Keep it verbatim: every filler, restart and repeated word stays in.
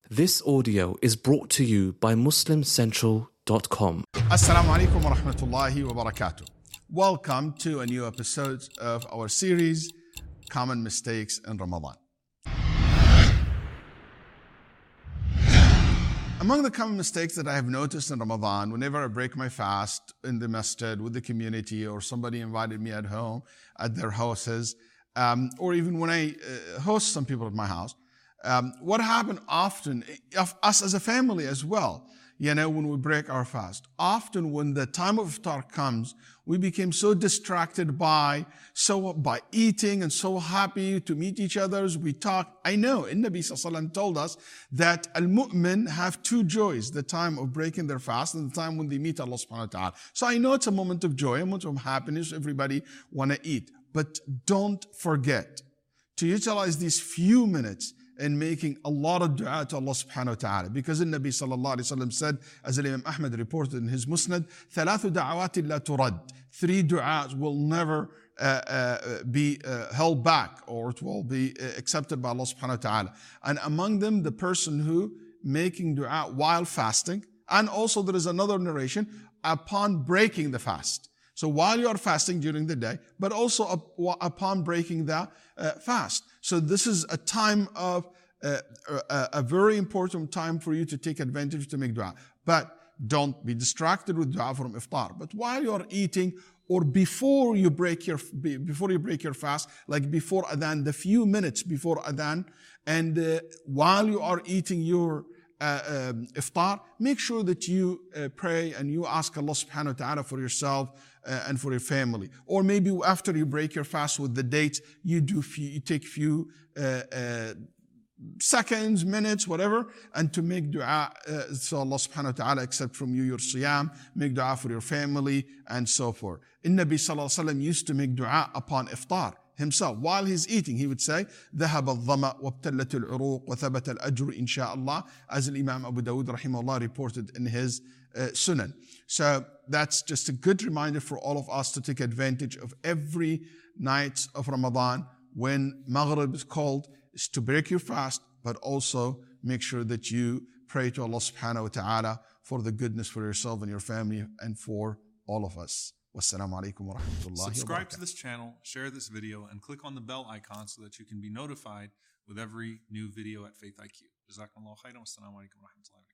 This audio is brought to you by Muslim Central dot com. Assalamu alaikum wa rahmatullahi wa barakatuh. Welcome to a new episode of our series, Common Mistakes in Ramadan. Among the common mistakes that I have noticed in Ramadan, whenever I break my fast in the masjid with the community, or somebody invited me at home, at their houses, um, or even when I uh, host some people at my house, um, what happened often, of us as a family as well, you know, when we break our fast, often when the time of iftar comes, we became so distracted by so by eating and so happy to meet each other. We talk. I know, and Nabi Sallallahu Alaihi Wasallam told us that al-mu'min have two joys: the time of breaking their fast and the time when they meet Allah Subhanahu wa Taala. So I know it's a moment of joy, a moment of happiness. Everybody want to eat, but don't forget to utilize these few minutes in making a lot of dua to Allah subhanahu wa ta'ala. Because the Nabi sallallahu alayhi wa sallam said, as Imam Ahmad reported in his Musnad, ثَلَاثُ دَعَوَاتٍ لَا تُرَدْ Three du'as will never uh, uh, be uh, held back, or it will be uh, accepted by Allah subhanahu wa ta'ala. And among them, the person who making dua while fasting, and also there is another narration, upon breaking the fast. So while you are fasting during the day, but also up, upon breaking the uh, fast. So this is a time of, uh, a, a very important time for you to take advantage to make dua. But don't be distracted with dua from iftar. But while you are eating, or before you break your, before you break your fast, like before adhan, the few minutes before adhan, and uh, while you are eating your Uh, um, iftar, make sure that you uh, pray and you ask Allah subhanahu wa ta'ala for yourself uh, and for your family. Or maybe after you break your fast with the date, you do few, you take few uh, uh, seconds, minutes, whatever, and to make dua, uh, so Allah subhanahu wa ta'ala accept from you your siyam, make dua for your family, and so forth. In Nabi sallallahu alaihi wasallam used to make dua upon iftar himself. While he's eating, he would say, ذهب الظمأ وابتلت العروق وثبت الأجر إن شاء الله, as Imam Abu Dawud rahimahullah reported in his uh, Sunan. So that's just a good reminder for all of us to take advantage of every night of Ramadan when Maghrib is called, is to break your fast, but also make sure that you pray to Allah subhanahu wa ta'ala for the goodness for yourself and your family and for all of us. Wassalamu alaikum wa rahmatullahi wa barakatuh. Subscribe to this channel, share this video, and click on the bell icon so that you can be notified with every new video at Faith I Q. Jazakumullahu khairan. Wassalamu alaikum wa rahmatullahi wa barakatuh.